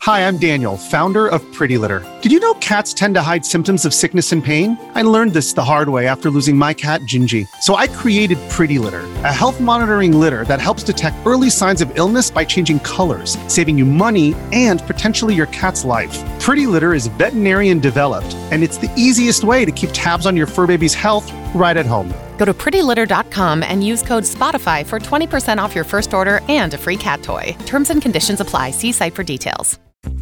Hi, I'm Daniel, founder of Pretty Litter. Did you know cats tend to hide symptoms of sickness and pain? I learned this the hard way after losing my cat, Gingy. So I created Pretty Litter, a health monitoring litter that helps detect early signs of illness by changing colors, saving you money and potentially your cat's life. Pretty Litter is veterinarian developed, and it's the easiest way to keep tabs on your fur baby's health right at home. Go to prettylitter.com and use code SPOTIFY for 20% off your first order and a free cat toy. Terms and conditions apply. See site for details.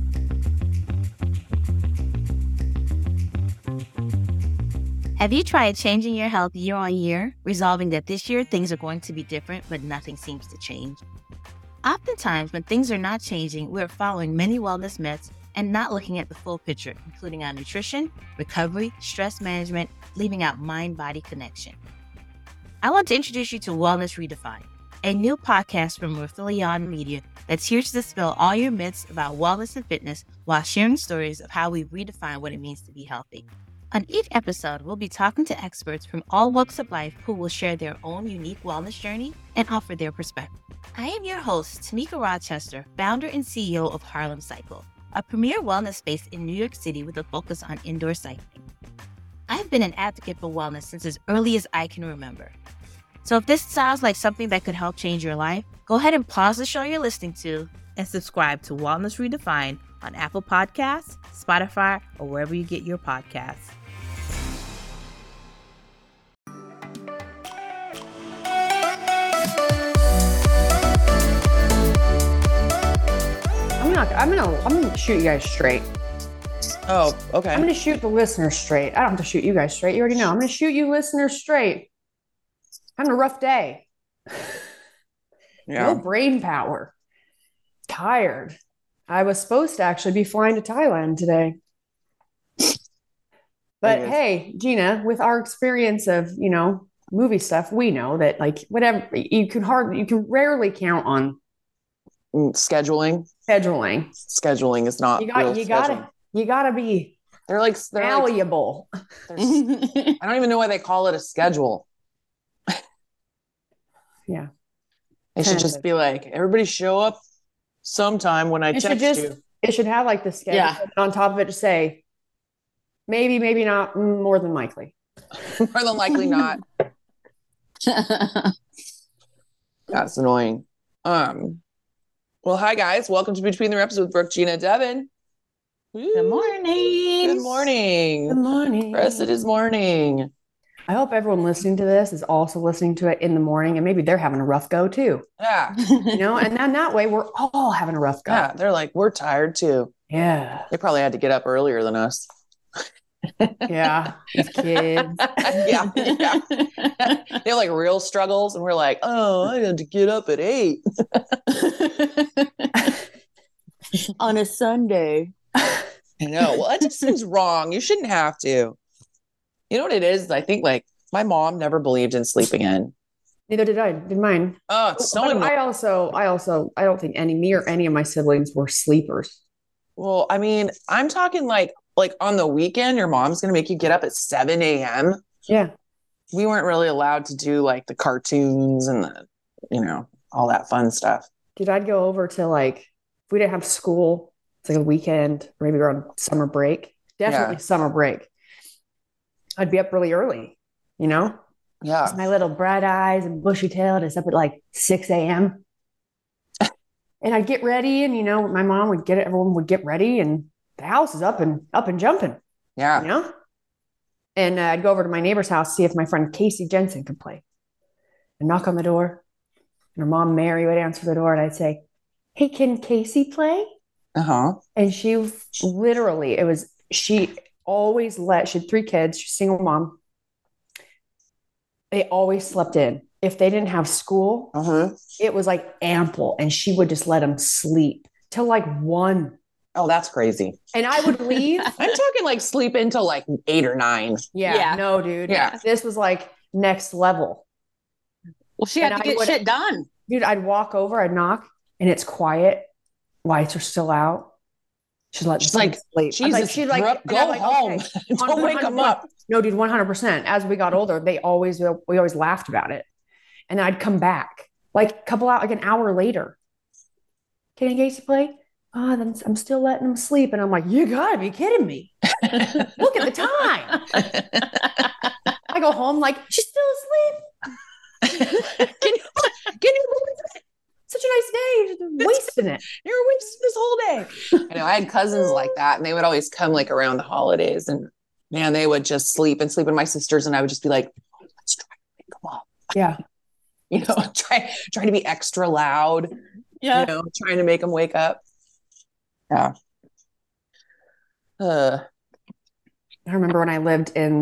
Have you tried changing your health year on year, resolving that this year things are going to be different, but nothing seems to change? Oftentimes, when things are not changing, we're following many wellness myths and not looking at the full picture, including our nutrition, recovery, stress management, leaving out mind-body connection. I want to introduce you to Wellness Redefined, a new podcast from Rathilion Media that's here to dispel all your myths about wellness and fitness while sharing stories of how we redefine what it means to be healthy. On each episode, we'll be talking to experts from all walks of life who will share their own unique wellness journey and offer their perspective. I am your host, Tamika Rochester, founder and CEO of Harlem Cycle, a premier wellness space in New York City with a focus on indoor cycling. I've been an advocate for wellness since as early as I can remember. So if this sounds like something that could help change your life, go ahead and pause the show you're listening to and subscribe to Wellness Redefined on Apple Podcasts, Spotify, or wherever you get your podcasts. I'm gonna shoot you guys straight. Oh, okay. I'm gonna shoot the listeners straight. I don't have to shoot you guys straight. You already know. I'm gonna shoot you listeners straight. Having a rough day. Yeah. No brain power. Tired. I was supposed to actually be flying to Thailand today. But hey, Gina, with our experience of, movie stuff, we know that whatever you can rarely count on scheduling. Scheduling is not. You gotta be. They're malleable. I don't even know why they call it a schedule. Yeah, it should just be like, everybody show up sometime when I text you. It should have the schedule. Yeah. On top of it to say, maybe not, more than likely. More than likely not. That's annoying. Well, hi guys. Welcome to Between the Reps with Brooke, Gina, Devin. Good morning. Good morning. Good morning. Yes, it is morning. I hope everyone listening to this is also listening to it in the morning, and maybe they're having a rough go too. Yeah. And then that way we're all having a rough go. Yeah, they're like, we're tired too. Yeah. They probably had to get up earlier than us. Yeah. These kids. yeah. They have real struggles, and we're like, oh, I had to get up at 8 on a Sunday. I know. Well, it just seems wrong. You shouldn't have to. You know what it is? I think my mom never believed in sleeping in. Neither did I. Did mine. Oh, it's so annoying. I don't think me or any of my siblings were sleepers. Well, I mean, I'm talking like on the weekend, your mom's going to make you get up at 7 a.m. Yeah. We weren't really allowed to do the cartoons and all that fun stuff. Dude, I'd go over to if we didn't have school, it's a weekend, maybe we're on summer break. Definitely summer break. I'd be up really early, Yeah. Just my little bright eyes and bushy tail is up at 6 a.m. And I'd get ready, and my mom would everyone would get ready, and the house is up and jumping. Yeah. And I'd go over to my neighbor's house, see if my friend Casey Jensen could play. I'd knock on the door, and her mom Mary would answer the door, and I'd say, "Hey, can Casey play?" And she literally, she had 3 kids, she's a single mom. They always slept in. If they didn't have school, it was ample, and she would just let them sleep till 1. Oh, that's crazy. And I would leave. I'm talking sleep until 8 or 9. Yeah. No, dude. Yeah. This was next level. Well, she had to get shit done. Dude, I'd walk over, I'd knock, and it's quiet. Lights are still out. She's sleep. Jesus, she's go home. Okay. Don't wake them up. No, dude, 100%. As we got older, we always laughed about it. And I'd come back an hour later. Can Casey play? oh, then I'm still letting him sleep. And I'm like, you gotta be kidding me. Look at the time. I go home like, she's still asleep. Can you believe it? Such a nice day. Just wasting it. You're wasting this whole day. I know I had cousins like that, and they would always come like around the holidays, and man, they would just sleep and sleep with my sisters, and I would just be like, let's try to wake them up. Yeah. You know, try to be extra loud. Yeah. You know, trying to make them wake up. Yeah. I remember when I lived in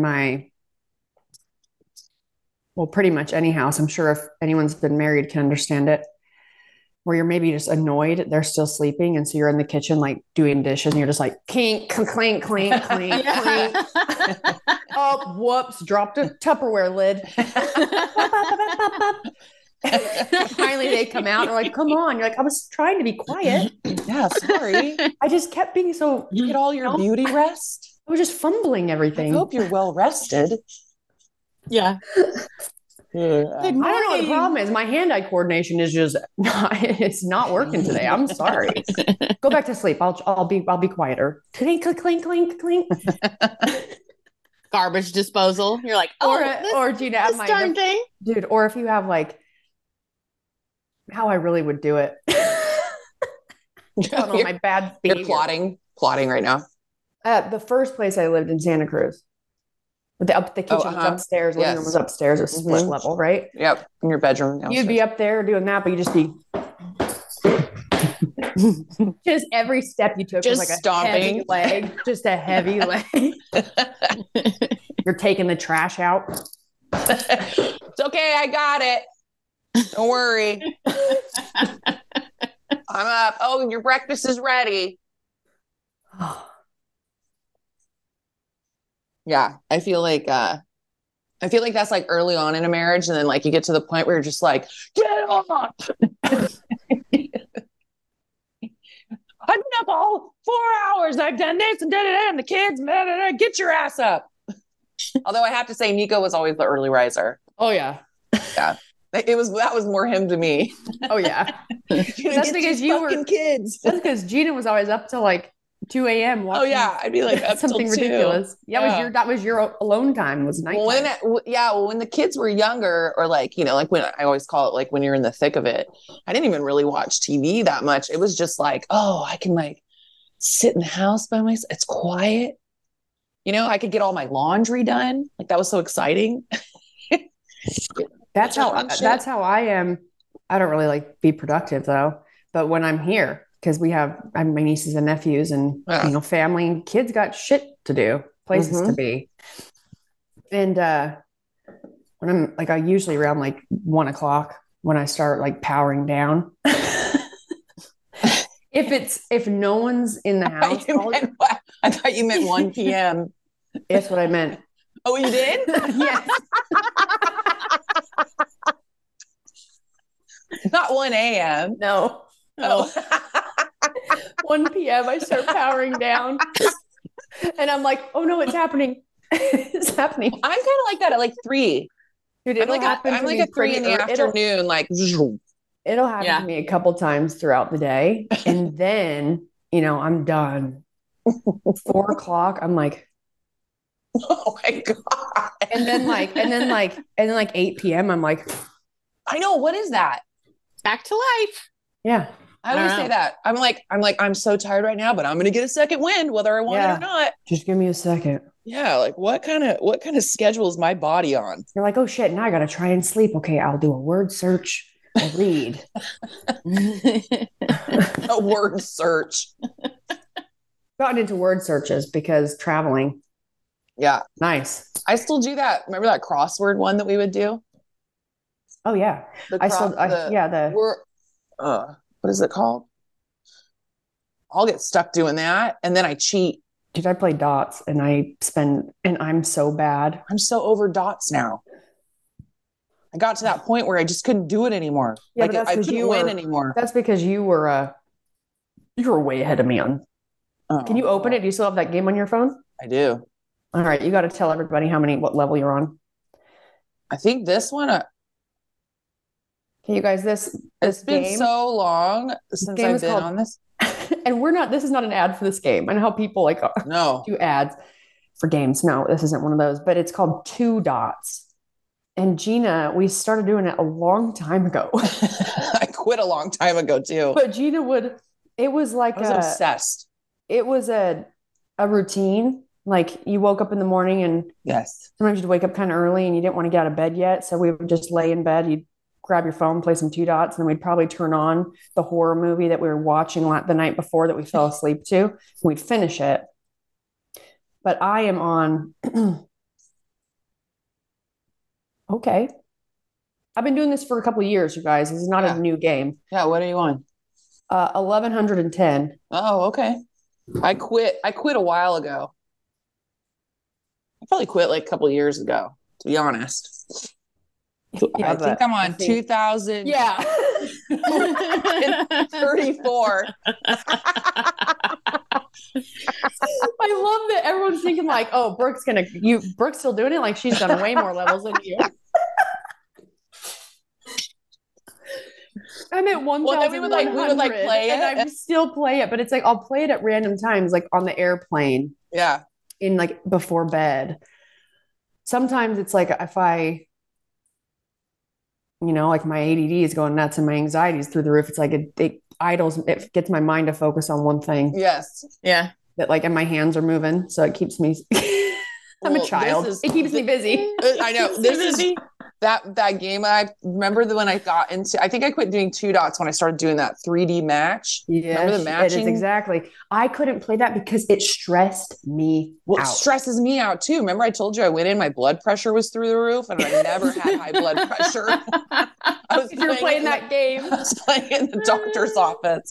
pretty much any house. I'm sure if anyone's been married can understand it, where you're maybe just annoyed they're still sleeping. And so you're in the kitchen, like doing dishes, and you're just like, clink, clink, clink, clink, clink. Oh, whoops, dropped a Tupperware lid. Finally, they come out and they're like, come on. You're like, I was trying to be quiet. Yeah, sorry. I just kept being so. You get all your beauty rest. I was just fumbling everything. I hope you're well rested. Yeah. I don't know what the problem is. My hand-eye coordination is just it's not working today. I'm sorry. Go back to sleep. I'll be quieter. Clink, clink, clink, clink, clink. Garbage disposal. You're like, or Gina, have this darn thing, dude. Or if you have like, how I really would do it. On my bad behavior. You're plotting right now. The first place I lived in Santa Cruz. The kitchen was upstairs, living room was upstairs, a split level, right? Yep, in your bedroom. Downstairs. You'd be up there doing that, but you just be just every step you took just was like stomping. A heavy leg, just a heavy leg. You're taking the trash out. It's okay, I got it. Don't worry. I'm up. Oh, your breakfast is ready. Yeah, I feel like that's like early on in a marriage, and then like you get to the point where you're just like, get up. I've been up all 4 hours. I've done this and and the kids. Get your ass up. Although I have to say, Nico was always the early riser. Oh yeah, yeah. That was more him to me. Oh yeah, that's because you were kids. That's because Gina was always up till like 2 a.m. Oh yeah, I'd be like up something till 2. ridiculous. Yeah, that was your alone time. Was night. When the kids were younger, or like like when I always call it like when you're in the thick of it, I didn't even really watch TV that much. It was just like, oh, I can like sit in the house by myself. It's quiet. I could get all my laundry done. Like that was so exciting. That's how I am. I don't really like be productive though, but when I'm here. Because I have my nieces and nephews and, family and kids got shit to do, places to be. And when I'm like, I usually around like 1:00 when I start like powering down. if no one's in the house. I thought you meant 1 p.m. That's what I meant. Oh, you did? Yes. Not 1 a.m. No. Oh. 1 p.m. I start powering down. And I'm like, oh no, it's happening. It's happening. I'm kind of like that at like 3. Dude, I'm like a 3 in the afternoon. It'll happen to me a couple times throughout the day. And then, I'm done. 4:00, I'm like, oh my God. And then like 8 p.m. I'm like, I know, what is that? Back to life. Yeah. I always say that. I'm like, I'm so tired right now, but I'm going to get a second wind, whether I want it or not. Just give me a second. Yeah. Like what kind of schedule is my body on? You're like, oh shit. Now I got to try and sleep. Okay. I'll do a word search. I'll read. A word search. Gotten into word searches because traveling. Yeah. Nice. I still do that. Remember that crossword one that we would do? Oh yeah. What is it called? I'll get stuck doing that. And then I cheat. Dude, I play dots and I'm so bad. I'm so over dots now. I got to that point where I just couldn't do it anymore. Yeah, I couldn't win anymore. That's because you were way ahead of me on. Can you open it? Do you still have that game on your phone? I do. All right. You got to tell everybody what level you're on. I think this one, can you guys, this it's been game, so long since I've been on this. and this is not an ad for this game. I know how people like do ads for games. No, this isn't one of those, but it's called Two Dots. And Gina, we started doing it a long time ago. I quit a long time ago too. But Gina it was like I was obsessed. It was a routine. Like you woke up in the morning and sometimes you'd wake up kind of early and you didn't want to get out of bed yet. So we would just lay in bed. You'd grab your phone, play some Two Dots, and then we'd probably turn on the horror movie that we were watching the night before that we fell asleep to. And we'd finish it. But I am on... Okay. I've been doing this for a couple of years, you guys. This is not a new game. Yeah, what are you on? 1110. Oh, okay. I quit a while ago. I probably quit like a couple of years ago, to be honest. Yeah, I think I'm on 2000. Yeah. 34. I love that everyone's thinking like, oh, Brooke's still doing it? Like she's done way more levels than you. I'm at 1,100. Well, then we would play it. And I still play it, but it's like, I'll play it at random times, like on the airplane. Yeah. In like before bed. Sometimes it's like if I, like my ADD is going nuts and my anxiety is through the roof. It's like it gets my mind to focus on one thing. Yes. Yeah. That like, and my hands are moving. So it keeps me, I'm a child. It keeps me busy. I know. This is that game. I remember when I got into, I think I quit doing Two Dots when I started doing that 3D match. Yeah. Remember the matching? It is exactly. I couldn't play that because it stressed me out. It stresses me out too. Remember I told you I went in, my blood pressure was through the roof and I never had high blood pressure. You were playing that game. I was playing in the doctor's office.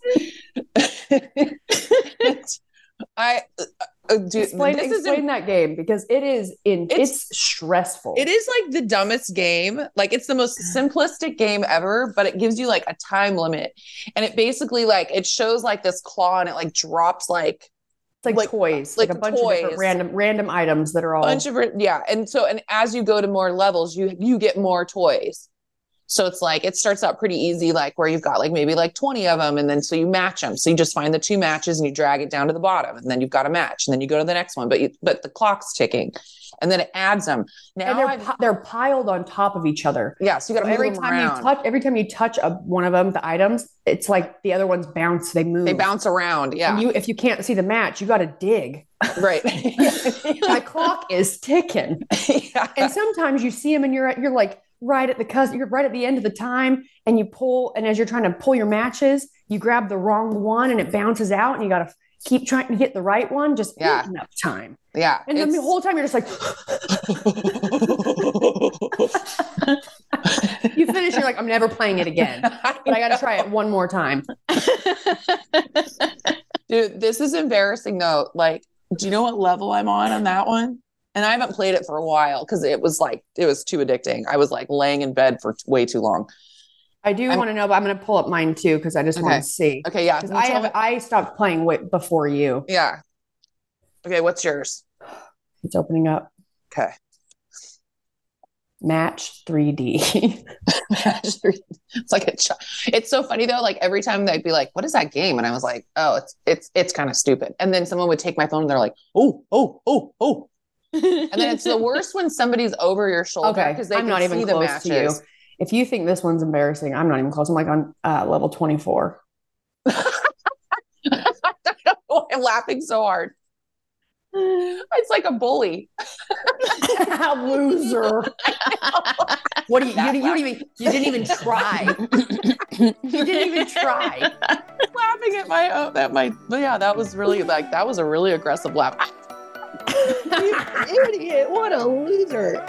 Explain that game because it's stressful. It is like the dumbest game. Like it's the most simplistic game ever, but it gives you like a time limit. And it basically like, it shows like this claw and it like drops like, it's like toys, like a bunch of different random items that are all and as you go to more levels, you get more toys. So it's like, it starts out pretty easy, like where you've got like maybe like 20 of them. And then, so you match them. So you just find the 2 matches and you drag it down to the bottom and then you've got a match and then you go to the next one, but the clock's ticking and then it adds them. Now and they're piled on top of each other. Yeah. So you got to move them around. Every time you touch one of them, the items, it's like the other ones bounce, they move. They bounce around. Yeah. And if you can't see the match, you got to dig. Right. My clock is ticking. Yeah. And sometimes you see them and you're like, right at you're right at the end of the time and you pull, and as you're trying to pull your matches, you grab the wrong one and it bounces out and you got to keep trying to get the right one. Just enough time. Yeah. And then the whole time you're just like, you finish, you're like, I'm never playing it again, but I got to try it one more time. Dude, this is embarrassing though. Like, do you know what level I'm on that one? And I haven't played it for a while because it was too addicting. I was like laying in bed for way too long. I do want to know, but I'm going to pull up mine too because I just want to see. Okay, yeah. I stopped playing before you. Yeah. Okay, what's yours? It's opening up. Okay. Match 3D. Match 3D. It's like it's so funny though. Like every time they'd be like, "What is that game?" And I was like, "Oh, it's kind of stupid." And then someone would take my phone and they're like, "Oh." And then it's the worst when somebody's over your shoulder because they can see the matches. To you. If you think this one's embarrassing, I'm not even close. I'm like on level 24. I'm laughing so hard. It's like a bully. Loser. What do you didn't even try. You didn't even try. Laughing at that was really like, that was a really aggressive laugh. You idiot, what a loser.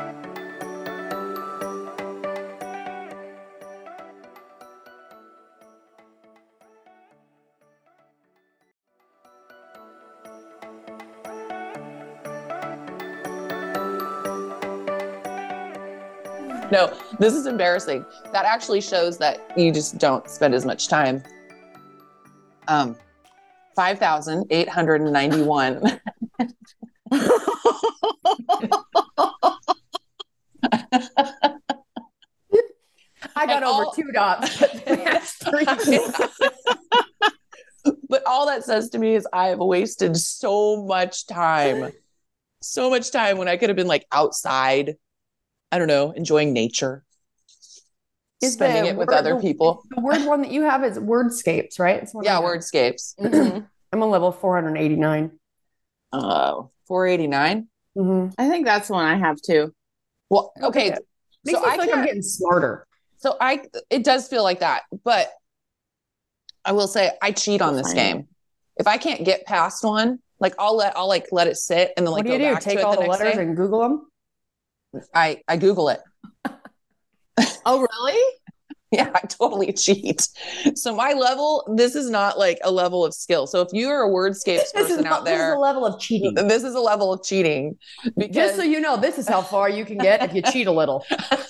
No, this is embarrassing. That actually shows that you just don't spend as much time. 5,891. I got over 2 dots, but that's 3. But all that that says to me is I have wasted so much time when I could have been like outside, I don't know, enjoying nature, spending it with other people. The word one that you have is Wordscapes, right? Wordscapes. I'm on level 489. 489? I think that's the one I have too. Well, okay. Makes me feel like I'm getting smarter. So it does feel like that, but I will say I cheat on this game. If I can't get past one, like I'll let it sit and then like go back to it. Take all the letters and Google them? I Google it. Oh, really? Yeah, I totally cheat. So my level, this is not like a level of skill. So if you are a Wordscapes person out there, this is a level of cheating. This is a level of cheating. Just so you know, this is how far you can get if you cheat a little.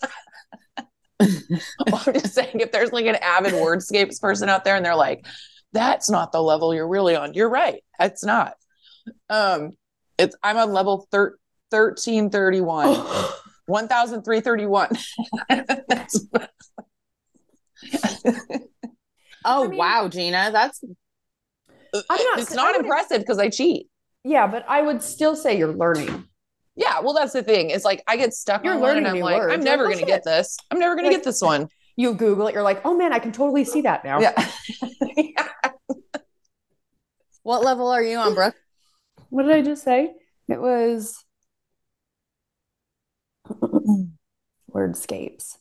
I'm just saying, if there's like an avid Wordscapes person out there and they're like, that's not the level you're really on. You're right. It's not. I'm on level 1331. 1331. Wow, Gina, that's it's not impressive because I cheat. Yeah, but I would still say you're learning. Yeah, well, that's the thing. It's like I get stuck on one and I'm like, I'm never going to get this. I'm never going to get this one. You Google it, you're like, oh man, I can totally see that now. Yeah. Yeah. What level are you on, Brooke? What did I just say? It was Wordscapes.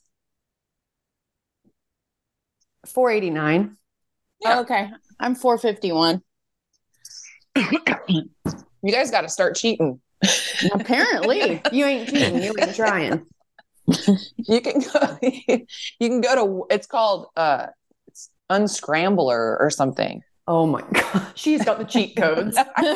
489. Yeah. Oh, okay. I'm 451. You guys got to start cheating. Apparently. You ain't cheating. You ain't trying. You can go to, it's called it's Unscrambler or something. Oh my God. She's got the cheat codes.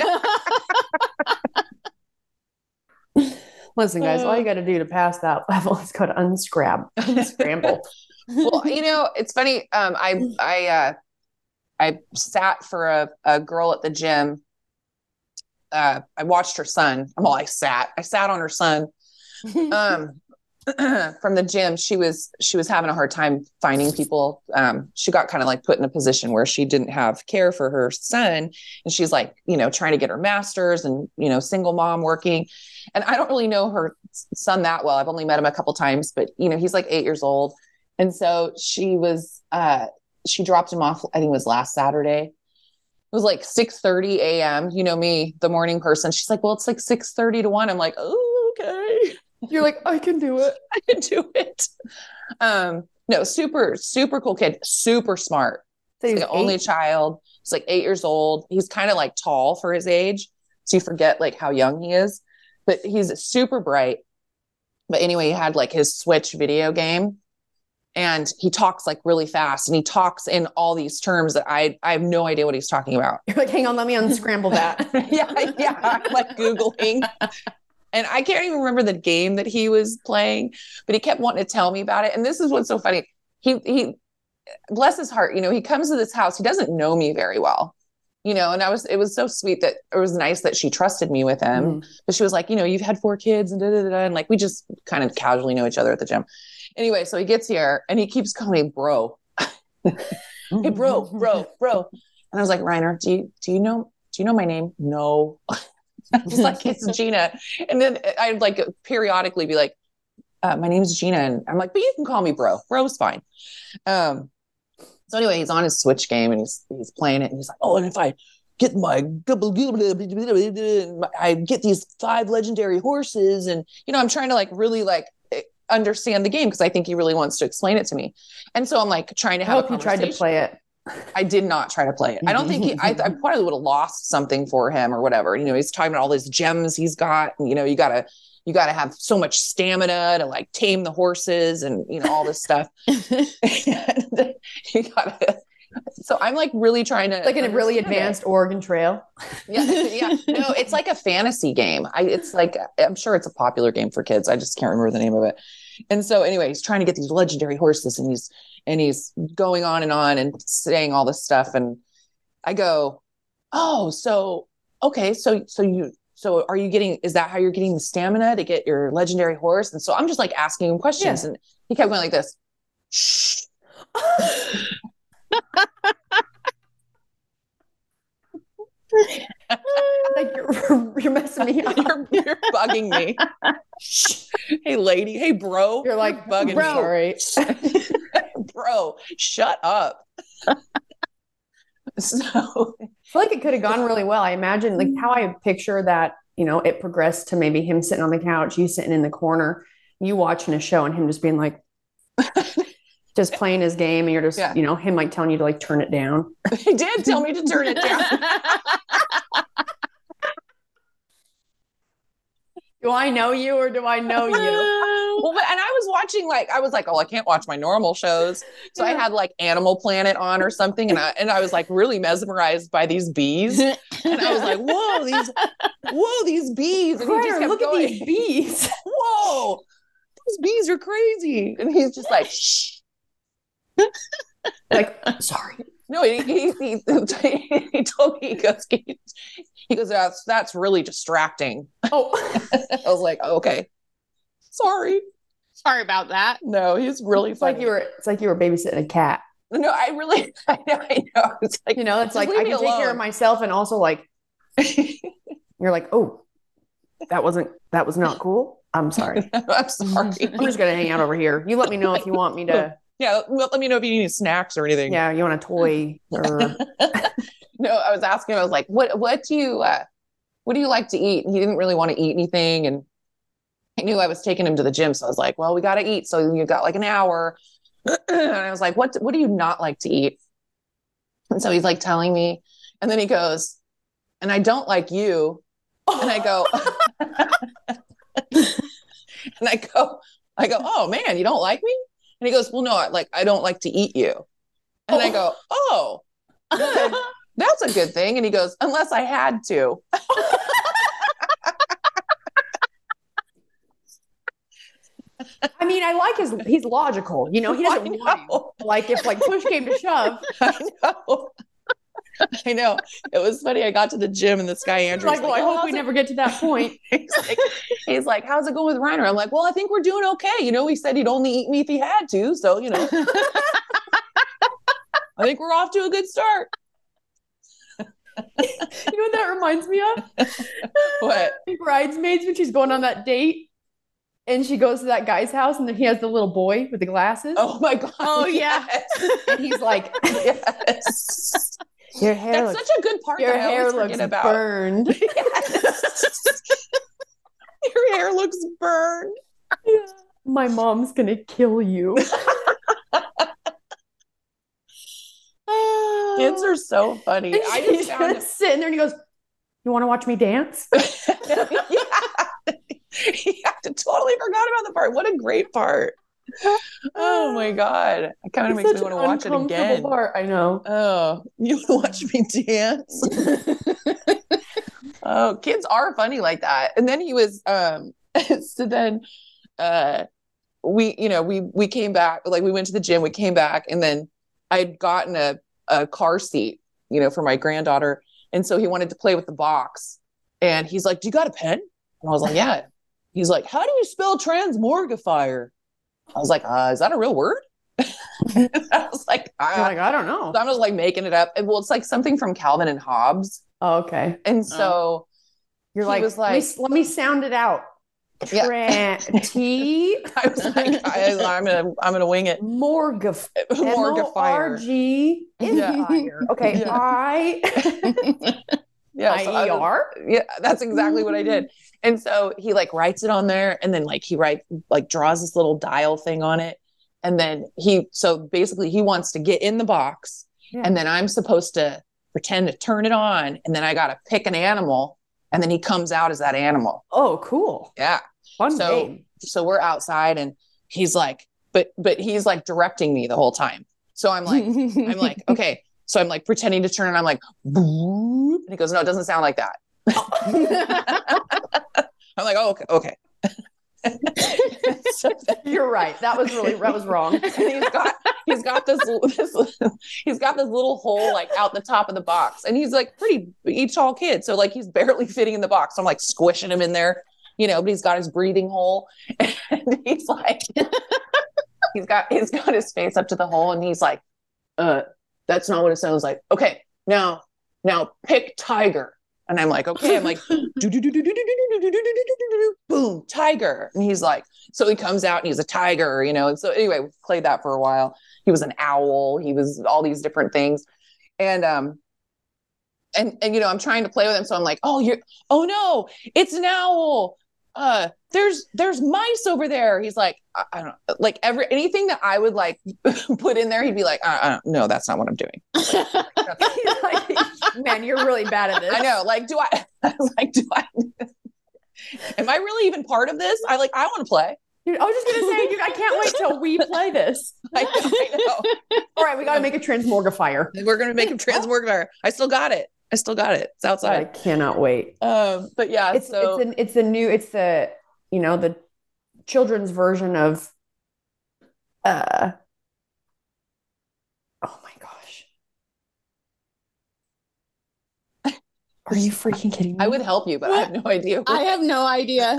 Listen, guys, all you got to do to pass that level is go to Unscramble. Well, it's funny. I sat for a girl at the gym. I watched her son. I sat on her son. From the gym, she was having a hard time finding people. She got kind of like put in a position where she didn't have care for her son, and she's like, trying to get her master's and single mom working. And I don't really know her son that well. I've only met him a couple times, but he's like 8 years old. And so she dropped him off. I think it was last Saturday. It was like 6:30 a.m. You know me, the morning person. She's like, well, it's like 6:30 to 1. I'm like, oh, okay. You're like, I can do it. I can do it. No, super, super cool kid. Super smart. So he's the only child. He's like 8 years old. He's kind of like tall for his age. So you forget like how young he is, but he's super bright. But anyway, he had like his Switch video game and he talks like really fast and he talks in all these terms that I have no idea what he's talking about. You're like, hang on, let me unscramble that. Yeah. I'm like Googling. And I can't even remember the game that he was playing, but he kept wanting to tell me about it. And this is what's so funny. He bless his heart, he comes to this house. He doesn't know me very well, and it was so sweet that it was nice that she trusted me with him. But she was like, you've had 4 kids and and like, we just kind of casually know each other at the gym. Anyway, so he gets here and he keeps calling me bro. Hey, bro. And I was like, Reiner, do you know my name? No. I was like, it's Gina. And then I'd like periodically be like, my name is Gina. And I'm like, but you can call me bro. Bro's fine. So anyway, he's on his Switch game and he's playing it. And he's like, oh, and if I get I get these 5 legendary horses. And, I'm trying to like really like understand the game because I think he really wants to explain it to me. And so I'm like trying to have a conversation. I hope you tried to play it. I did not try to play it. I don't think I probably would have lost something for him or whatever. He's talking about all these gems he's got. And, you gotta have so much stamina to like tame the horses and, all this stuff. And you gotta, so I'm like really trying to like in a really advanced Oregon Trail. Yeah. No, it's like a fantasy game. It's like, I'm sure it's a popular game for kids. I just can't remember the name of it. And so anyway, he's trying to get these legendary horses and he's going on and saying all this stuff. And I go, oh, so, okay. So are you getting, is that how you're getting the stamina to get your legendary horse? And so I'm just like asking him questions and he kept going like this. Shh. Like you're messing me up. You're bugging me. Hey, lady. Hey, bro. You're like bugging me. Sorry. Bro, shut up. So I feel like it could have gone really well. I imagine like how I picture that, it progressed to maybe him sitting on the couch, you sitting in the corner, you watching a show and him just being like, just playing his game. And you're just, him like telling you to like turn it down. He did tell me to turn it down. Do I know you or do I know you? Well, and I was watching I was like, oh, I can't watch my normal shows. So I had like Animal Planet on or something. And I was like really mesmerized by these bees. And I was like, whoa, these bees. And he just kept look going, at these bees. Whoa, these bees are crazy. And he's just like, shh. Like, sorry. No, he told me, he goes, that's really distracting. Oh, I was like, okay, sorry about that. No, he's really funny. It's like you were babysitting a cat. No, I know. It's like, it's like I can take care of myself, and also like you're like, oh, that was not cool. I'm sorry. I'm sorry. I'm just gonna hang out over here. You let me know if you want me to. Yeah, let me know if you need any snacks or anything. Yeah, you want a toy? Or... No, I was asking him. I was like, what do you like to eat? And he didn't really want to eat anything, and I knew I was taking him to the gym, so I was like, well, we got to eat. So you got like an hour, and I was like, what do you not like to eat? And so he's like telling me, and then he goes, and I don't like you, and I go, and I go, oh man, you don't like me? And he goes, well, no, I don't like to eat you. And I go, oh, that's a good thing. And he goes, unless I had to. I mean, I like he's logical. He doesn't want to. Like if like push came to shove. I know. It was funny. I got to the gym and this guy, Andrew, like, well, I hope we never get to that point. he's like, how's it going with Reiner? I'm like, well, I think we're doing okay. He said he'd only eat me if he had to. So, I think we're off to a good start. You know what that reminds me of? What? Bridesmaids, when she's going on that date and she goes to that guy's house and then he has the little boy with the glasses. Oh my God. Oh yeah. And he's like, yes. Your hair That's such a good part. Your hair looks burned. Your hair looks burned. Yeah. My mom's gonna kill you. Kids are so funny. I just found sitting there and he goes, you want to watch me dance? Yeah. I totally forgot about the part. What a great part. Oh my God. It kind of makes me want to watch it again. Part. I know. Oh, you want to watch me dance? Oh, kids are funny like that. And then he was, so then we came back, like we went to the gym, we came back, and then I'd gotten a car seat, for my granddaughter. And so he wanted to play with the box. And he's like, do you got a pen? And I was like, yeah. He's like, how do you spell transmorgifier? I was like, is that a real word? I was like, I don't know. So I was like making it up. Well, it's like something from Calvin and Hobbes. Oh, okay. And so you're like, let me sound it out. Yeah. T. I was like, I'm gonna wing it. Morgifier. Okay. Yeah. I. Yeah. I-E-R? Yeah, that's exactly what I did. And so he like writes it on there, and then like he draws this little dial thing on it. And then so basically he wants to get in the box, and then I'm supposed to pretend to turn it on, and then I got to pick an animal, and then he comes out as that animal. Oh, cool. Yeah. Fun game. So we're outside, and he's like, but he's like directing me the whole time. So I'm like, okay. So I'm like pretending to turn, and I'm like, and he goes, no, it doesn't sound like that. I'm like, oh, okay. So you're right. That was wrong. And he's got this little hole like out the top of the box, and he's like pretty tall kid, so like he's barely fitting in the box. So I'm like squishing him in there, but he's got his breathing hole, and he's like, he's got his face up to the hole, and he's like, that's not what it sounds like. Okay, now now pick tiger. And I'm like, okay. I'm like, boom, tiger. And he's like, so he comes out and he's a tiger, you know? And so anyway, we played that for a while. He was an owl. He was all these different things. And you know, I'm trying to play with him. So I'm like, oh no, it's an owl. There's mice over there. He's like, I don't know, like anything that I would like put in there, he'd be like, no, that's not what I'm doing. Like, man, you're really bad at this. I know. Like, do I am I really even part of this? I want to play. Dude, I was just gonna say, I can't wait till we play this. I know. All right, we gotta make a transmorgifier. We're gonna make a transmorgifier. I still got it. It's outside. I cannot wait. But yeah, it's the you know, the children's version of oh my gosh. Are you freaking kidding me? I would help you, but I have no idea. I have no idea.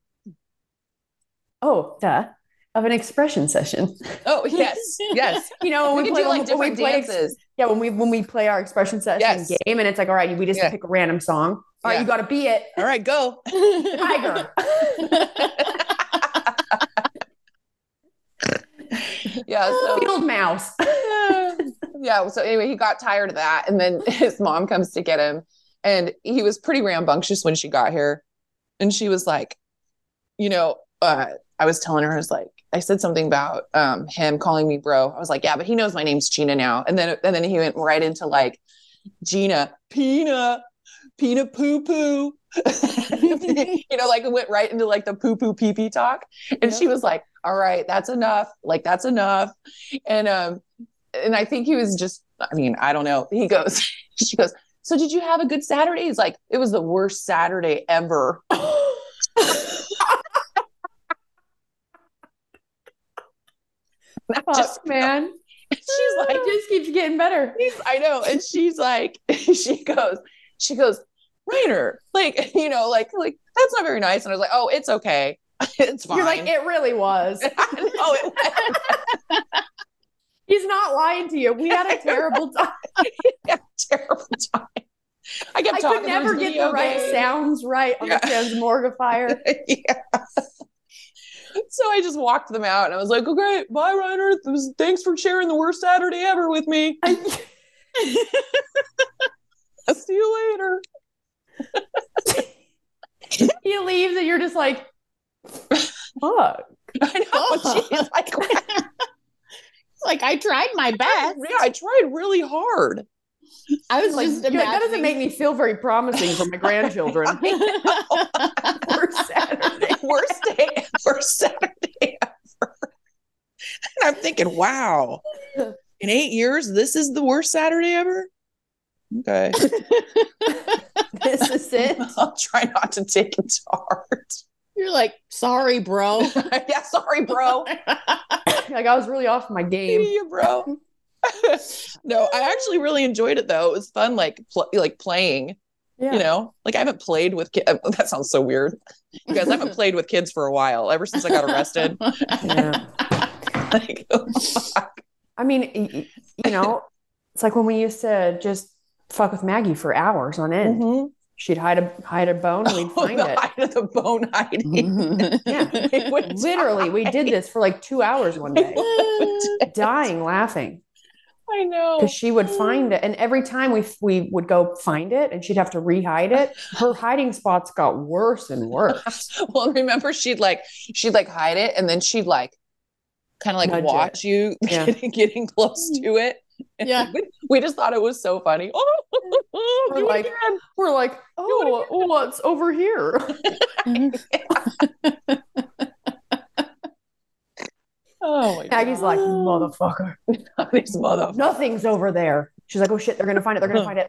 Of an expression session. Oh, yes. You know, when we play do like different dances. When we play our expression session game, and it's like, all right, we just pick a random song. All right, you got to be it. All right, go. Tiger. Yeah. So, field mouse. Yeah. So anyway, he got tired of that. And then his mom comes to get him. And he was pretty rambunctious when she got here. And she was like, you know, I was telling her, I said something about him calling me bro. I was like, yeah, but he knows my name's Gina now. And then he went right into like, Gina, Pina poo poo. You know, like it went right into like the poo poo pee pee talk. And she was like, all right, that's enough. Like, that's enough. And I think he was just, I mean, I don't know. She goes, so did you have a good Saturday? He's like, it was the worst Saturday ever. Man. She's like, it just keeps getting better. I know. And she's like, she goes, Rainer, like, you know, like, that's not very nice. And I was like, oh, it's okay. It's fine. You're like, it really was. He's not lying to you. We had a terrible time. I could never get the right sounds right on the transmorgifier. Yeah. So I just walked them out and I was like, okay, bye, Rainer. Thanks for sharing the worst Saturday ever with me. I'll see you later. He leaves and you're just like, fuck. I know. She's like, I tried my best. Yeah, I tried really hard. I was like, just imagining. That doesn't make me feel very promising for my grandchildren. Worst Saturday ever. And I'm thinking, wow, in 8 years, this is the worst Saturday ever? Okay. This is it. I'll try not to take it to heart. You're like, sorry, bro. Yeah, sorry, bro. Like, I was really off my game. Yeah, bro. No, I actually really enjoyed it though. It was fun, like playing. Yeah. You know, like I haven't played with kids. That sounds so weird. You guys, I haven't played with kids for a while, ever since I got arrested. Yeah. Like, oh, fuck. I mean, you know, it's like when we used to just fuck with Maggie for hours on end. Mm-hmm. She'd hide a bone and we'd find it. The bone hiding. Yeah. Literally, we did this for like 2 hours one day. Dying laughing. I know. Because she would find it. And every time we would go find it and she'd have to re-hide it, her hiding spots got worse and worse. Well, remember she'd hide it and then she'd like kind of like watch you getting close to it. And yeah. We just thought it was so funny. We're like, oh, what's over here? Oh my Maggie's like, motherfucker. Nothing's over there. She's like, oh shit, they're gonna find it.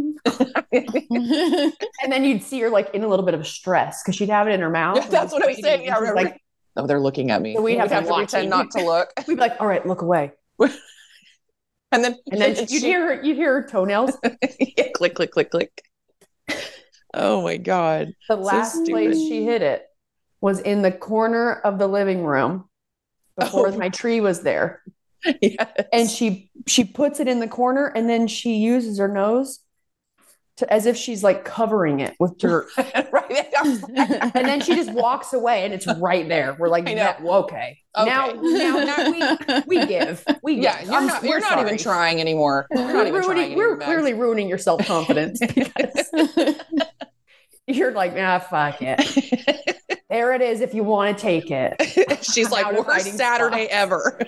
And then you'd see her like in a little bit of stress because she'd have it in her mouth. Yeah, that's what I was saying. Yeah, like, oh, they're looking at me. So we'd have to pretend not to look. We'd be like, all right, look away. And then you'd hear her toenails. Yeah, click, click, click, click. Oh my God. The last place she hid it was in the corner of the living room before my tree was there. Yes. And she puts it in the corner and then she uses her nose as if she's like covering it with dirt. Right. And then she just walks away and it's right there. We're like, okay. Now we give. Yeah, you're not even trying anymore. We're clearly ruining your self-confidence because you're like, fuck it. There it is if you want to take it. She's like, worst Saturday ever.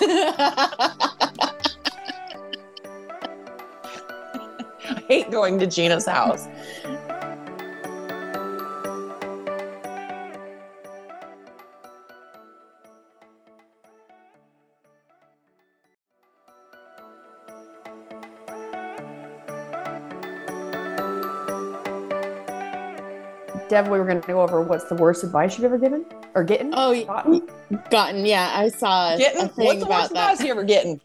I hate going to Gina's house. Dev, we were going to go over what's the worst advice you've ever given or getting? Oh, gotten. Yeah, I saw a thing what's the about worst that. advice you ever getting?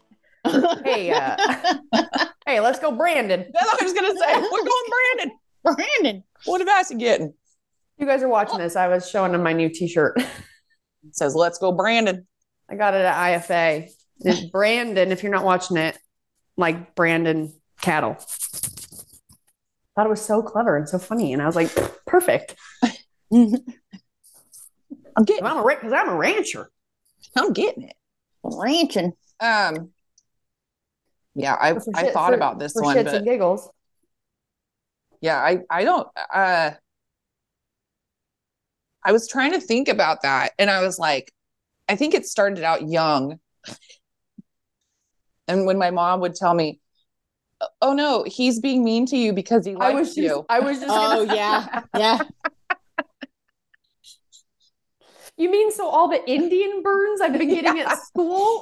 Hey, let's go, Brandon. That's what I was going to say. We're going Brandon. What advice you getting? You guys are watching this. I was showing them my new t-shirt. It says, let's go, Brandon. I got it at IFA. It's Brandon, if you're not watching it, like Brandon Cattle. Thought it was so clever and so funny. And I was like, perfect. I'm getting it. Because I'm a rancher. I'm getting it. Ranching. Yeah, I thought about this one. For shits and giggles. Yeah, I don't. I was trying to think about that. And I was like, I think it started out young. And when my mom would tell me, oh no, he's being mean to you because he likes you. I was just yeah. You mean so all the Indian burns I've been getting at school?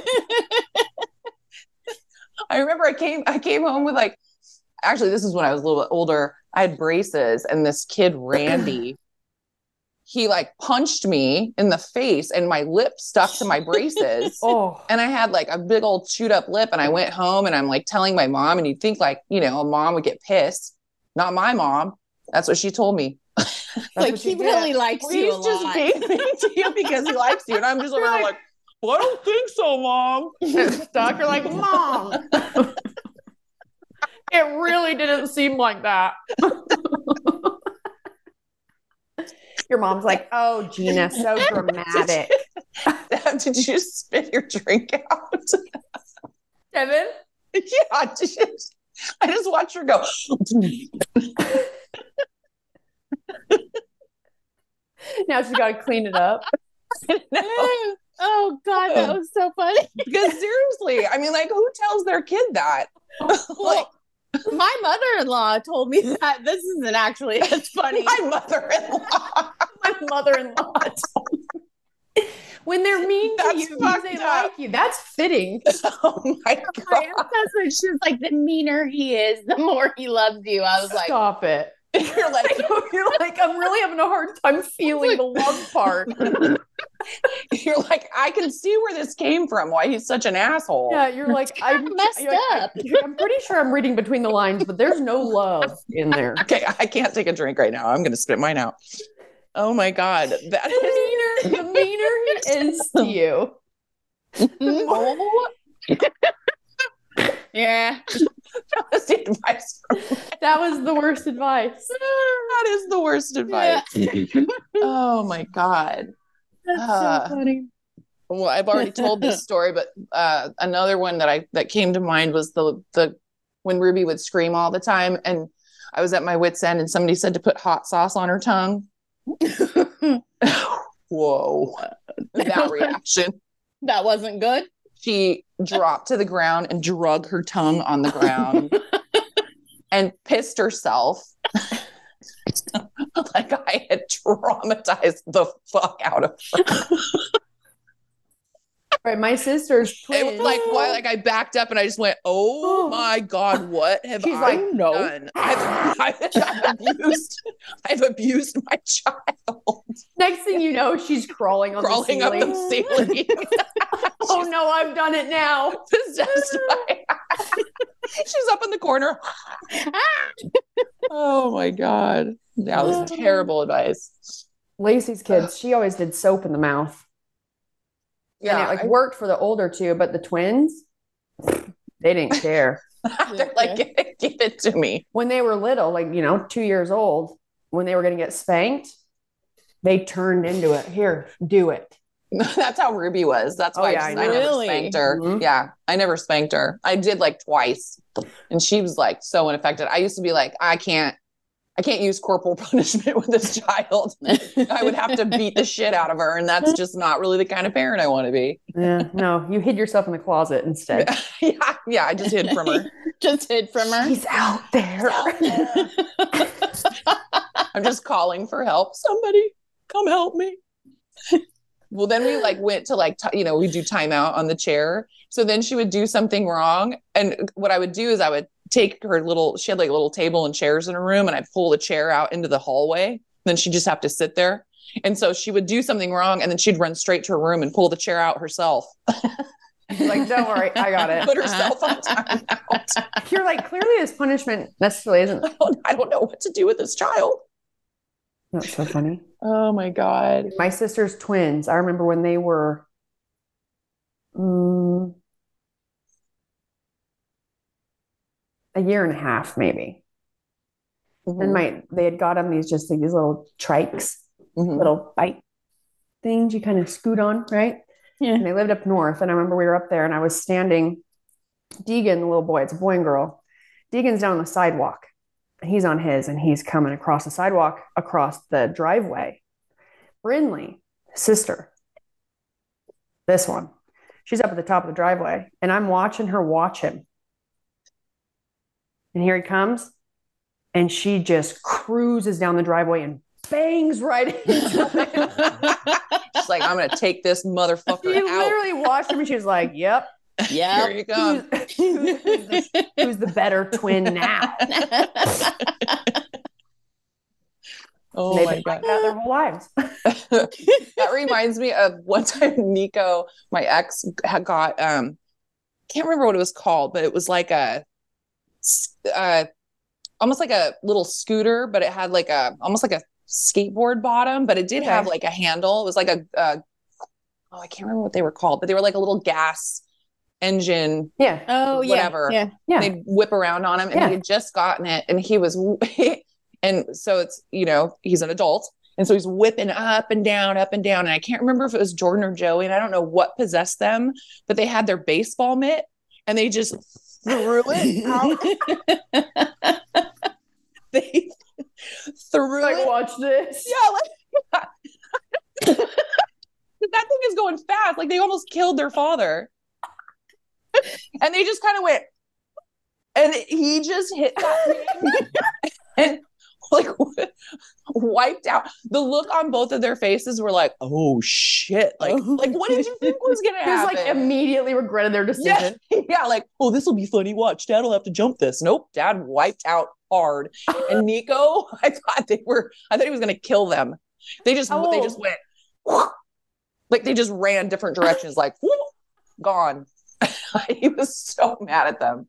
I remember I came home with like, actually this is when I was a little bit older. I had braces and this kid, Randy, he like punched me in the face and my lip stuck to my braces. And I had like a big old chewed up lip and I went home and I'm like telling my mom, and you'd think like, a mom would get pissed. Not my mom. That's what she told me. Like he really likes you a lot. He's just being mean to you because he likes you. And I'm just over there like, well, I don't think so, Mom. Doctor like, Mom. It really didn't seem like that. Your mom's like, oh, Gina, so dramatic. Did you spit your drink out? Kevin? Yeah, I just watched her go. Now she's got to clean it up. Oh God, that was so funny. Because seriously, I mean, like, who tells their kid that? Like, my mother-in-law told me that. This isn't actually as funny. My mother-in-law told me. When they're mean to you, because they like you. That's fitting. Oh my God. My ex-husband, she was like, the meaner he is, the more he loves you. I was like, stop it. You're like, I'm really having a hard time feeling the love part. You're like, I can see where this came from. Why he's such an asshole. Yeah, you're like, I'm messed up. I'm pretty sure I'm reading between the lines, but there's no love in there. Okay, I can't take a drink right now. I'm going to spit mine out. Oh my God, that the meaner he is to you. Oh. Yeah. That was the advice. That was the worst advice. That is the worst advice. Yeah. Oh my God. That's so funny. Well, I've already told this story, but another one that came to mind was the when Ruby would scream all the time, and I was at my wit's end, and somebody said to put hot sauce on her tongue. Whoa, that reaction. That wasn't good. She dropped to the ground and drug her tongue on the ground and pissed herself. Like I had traumatized the fuck out of her. Right, my sister's twins. It was like I backed up and I just went, "Oh my God, what have She's I like, done? I've abused my child." Next thing you know, she's crawling up the ceiling. Oh no, I've done it now. Possessed by she's up in the corner. Oh my God. That was terrible advice. Lacey's kids, she always did soap in the mouth. Yeah, and it worked for the older two, but the twins, they didn't care. They're like, give it to me. When they were little, like, 2 years old, when they were going to get spanked, they turned into it. Here, do it. That's how Ruby was. That's why I never spanked her. Mm-hmm. Yeah, I never spanked her. I did like twice, and she was like so unaffected. I used to be like, I can't use corporal punishment with this child. I would have to beat the shit out of her, and that's just not really the kind of parent I want to be. Yeah, no, you hid yourself in the closet instead. Yeah, I just hid from her. She's out there. I'm just calling for help. Somebody come help me. Well, then we like went to like, we do timeout on the chair. So then she would do something wrong. And what I would do is I would take her she had like a little table and chairs in her room, and I'd pull the chair out into the hallway. And then she'd just have to sit there. And so she would do something wrong, and then she'd run straight to her room and pull the chair out herself. Like, don't worry, I got it. Put herself on timeout. You're like, clearly this punishment necessarily isn't. I don't know what to do with this child. That's so funny. Oh my God. My sister's twins. I remember when they were a year and a half, maybe. Mm-hmm. And they had got them these little trikes, little bike things you kind of scoot on, right? Yeah. And they lived up north. And I remember we were up there, and I was standing. Deegan, the little boy, it's a boy and girl. Deegan's down the sidewalk. He's on his, and he's coming across the sidewalk, across the driveway. Brinley, sister, this one, she's up at the top of the driveway, and I'm watching her watch him. And here he comes, and she just cruises down the driveway and bangs right into him. She's like, I'm going to take this motherfucker she out. Literally watched him, and she was like, yep. Here you go. Who's the better twin now? Oh my God. Out their whole lives. That reminds me of one time Nico, my ex, had got can't remember what it was called, but it was like almost like a little scooter, but it had like almost like a skateboard bottom, but it did have like a handle. It was like I can't remember what they were called, but they were like a little gas engine. Yeah. Oh, whatever. Yeah. They'd whip around on him, and he had just gotten it, and he was, and so it's, he's an adult. And so he's whipping up and down. And I can't remember if it was Jordan or Joey, and I don't know what possessed them, but they had their baseball mitt, and they just threw it out. They threw it. Watch this. Yeah. That thing is going fast. Like, they almost killed their father. And they just kind of went, and he just hit that thing and like wiped out. The look on both of their faces were like, oh shit. Like what did you think was going to happen? Like immediately regretted their decision. Yeah. Like, oh, this will be funny. Watch, Dad will have to jump this. Nope. Dad wiped out hard. And Nico, I thought he was going to kill them. They just went, like they just ran different directions, like gone. He was so mad at them.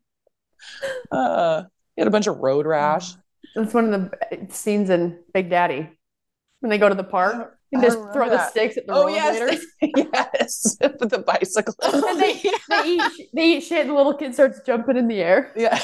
He had a bunch of road rash. That's one of the scenes in Big Daddy when they go to the park and just throw the sticks at the rollerbladers. Yes, with the bicycle. And they eat shit, and the little kid starts jumping in the air. Yeah.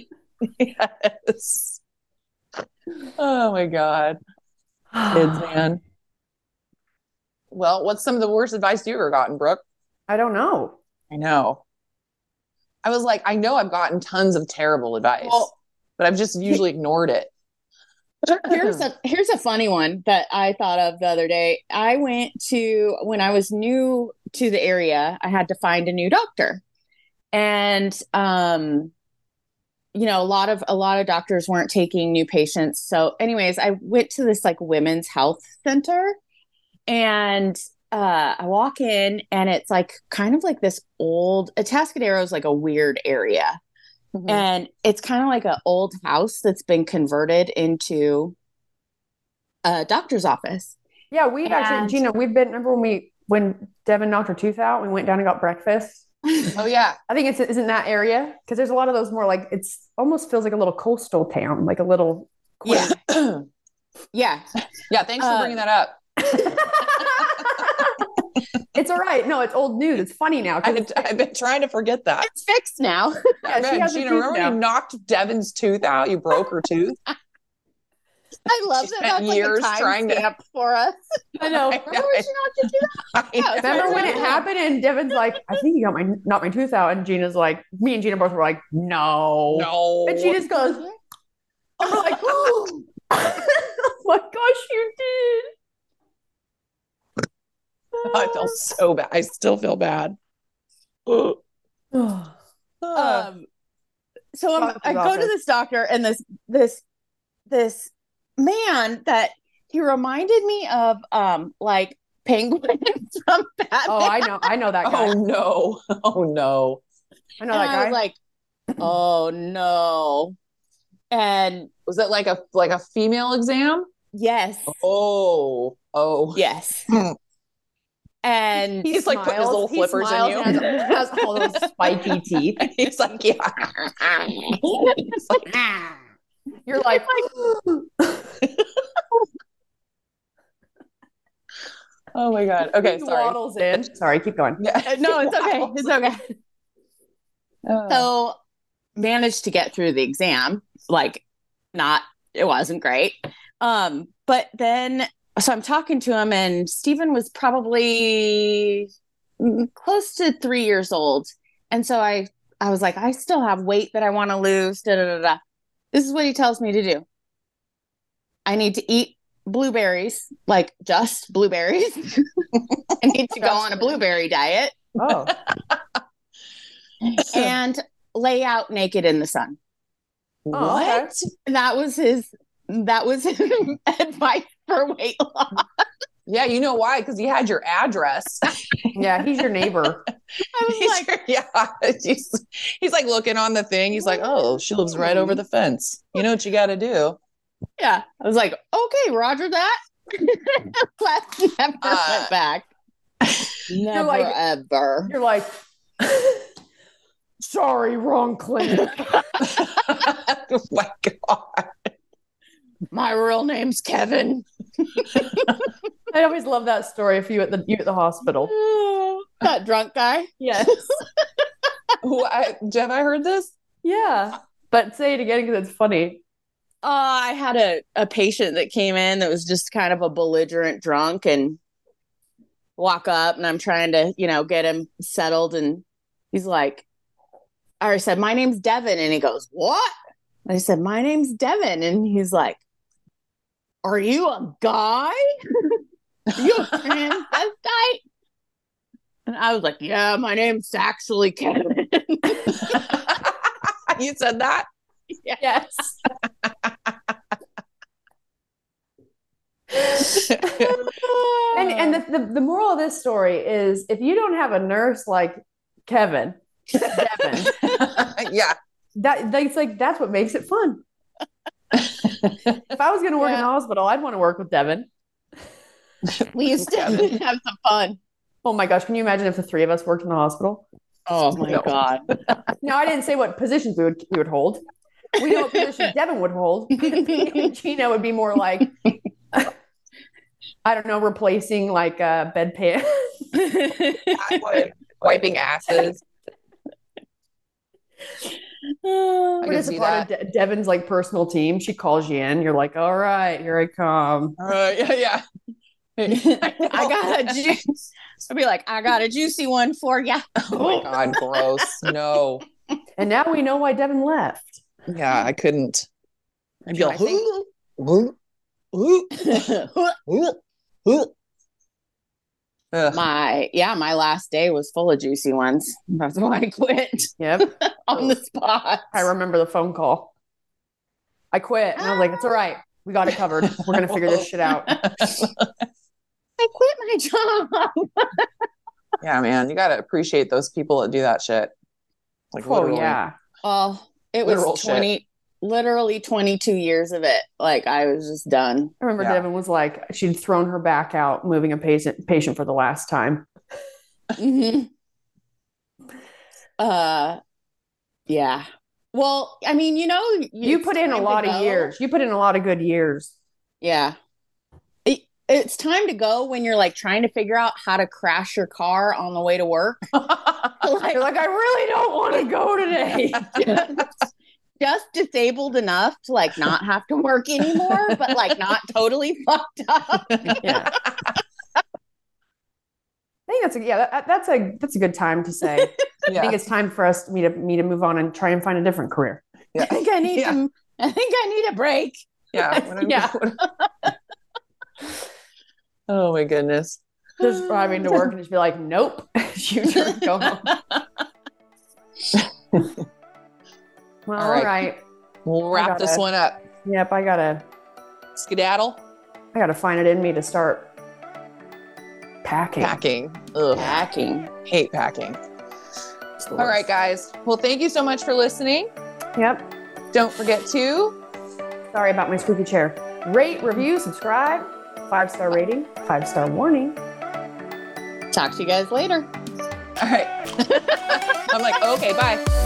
Yes. Oh my God, kids, man. Well, what's some of the worst advice you ever gotten, Brooke? I don't know. I know. I was like, I know I've gotten tons of terrible advice, but I've just usually ignored it. Here's a funny one that I thought of the other day. I went to, when I was new to the area, I had to find a new doctor. And, a lot of doctors weren't taking new patients. So anyways, I went to this like women's health center, and I walk in, and it's like kind of like this old Atascadero is like a weird area. Mm-hmm. And it's kind of like an old house that's been converted into a doctor's office. Yeah, actually, Gina, we've been, remember when Devin knocked her tooth out, we went down and got breakfast. Oh yeah. I think it's in that area, because there's a lot of those more like, it's almost feels like a little coastal town, like a little. Yeah. Yeah. Yeah. Thanks for bringing that up. It's all right. No, it's old news. It's funny now. I've been trying to forget that. It's fixed now. Yeah, Gina, remember when you knocked Devin's tooth out? You broke her tooth. I love that. That's years like a trying to for us. I know. Remember when she knocked your tooth out? Yeah, remember when it happened? And Devin's like, I think you knocked my tooth out. And Gina's like, me and Gina both were like, no. And she just goes, I'm like, oh my gosh, you did. I felt so bad. I still feel bad. So I go to this doctor, and this man that he reminded me of like Penguin from Batman. Oh, I know that guy. Oh no. I know that guy. I was like, oh no. And was it like a female exam? Yes. Oh yes. And he's like putting his little flippers in you. And has all those spiky teeth. He's like, yeah. He's like, you're like, oh my God. Okay, he sorry. Waddles in. Sorry, keep going. Yeah. No, it's okay. It's okay. So managed to get through the exam. Like, it wasn't great. But then, so I'm talking to him, and Stephen was probably close to 3 years old. And so I was like, I still have weight that I want to lose. Da, da, da, da. This is what he tells me to do. I need to eat blueberries, like just blueberries. I need to go on a blueberry diet. Oh. And lay out naked in the sun. Oh, what? Okay. That was his advice for weight loss. Yeah, you know why? Because he had your address. Yeah, he's your neighbor. He's like looking on the thing. He's like, oh, she lives right over the fence. You know what you got to do? Yeah, I was like, okay, Roger that. Let's never went back. Never ever. You're like, sorry, wrong clinic. Oh my God. My real name's Kevin. I always love that story of you at the hospital. That drunk guy? Yes. Have I heard this? Yeah. But say it again because it's funny. I had a patient that came in that was just kind of a belligerent drunk, and walk up, and I'm trying to, get him settled. And he's like, I said, my name's Devin. And he goes, what? And I said, my name's Devin. And he's like, are you a guy? Are you a transvestite? And I was like, yeah, my name's actually Kevin. You said that? Yes. And the moral of this story is, if you don't have a nurse like Devin, yeah, that's what makes it fun. If I was going to work in the hospital, I'd want to work with Devin. We used to have some fun. Oh my gosh, can you imagine if the three of us worked in the hospital? Oh my God. No, I didn't say what positions we would hold. We know what position Devin would hold. Gina would be more like, I don't know, replacing like bedpan. Wiping asses. We're just a part of Devin's like personal team. She calls you in. You're like, all right, here I come. Yeah. I got a juice. I'd be like, I got a juicy one for you. Oh my God, gross. No. And now we know why Devin left. Yeah, I couldn't. I'd be like, my last day was full of juicy ones. That's why I quit. Yep. On the spot. I remember the phone call. I quit. And I was like, it's all right. We got it covered. We're going to figure this shit out. I quit my job. Yeah, man. You got to appreciate those people that do that shit. Like, literally. Yeah. Oh, it was literally 22 years of it. Like, I was just done. I remember Devin was like, she'd thrown her back out moving a patient for the last time. Mm-hmm. Yeah. Well, I mean, you put in a lot of years. You put in a lot of good years. Yeah. it's time to go when you're like trying to figure out how to crash your car on the way to work. You're like, I really don't want to go today. Just disabled enough to like not have to work anymore, but like not totally fucked up. Yeah. I think that's a good time to say. I think it's time for me to move on and try and find a different career. Yeah. I think I need a break. Yeah. Oh my goodness. Just driving to work and just be like, nope, you turn, go home. Well, all right. We'll wrap this one up. Yep, I gotta skedaddle. I gotta find it in me to start packing. Ugh. Packing. Hate packing. All right, guys. Well, thank you so much for listening. Yep. Don't forget to... Sorry about my squeaky chair. Rate, review, subscribe. 5-star rating, 5-star warning. Talk to you guys later. All right. I'm like, okay, bye.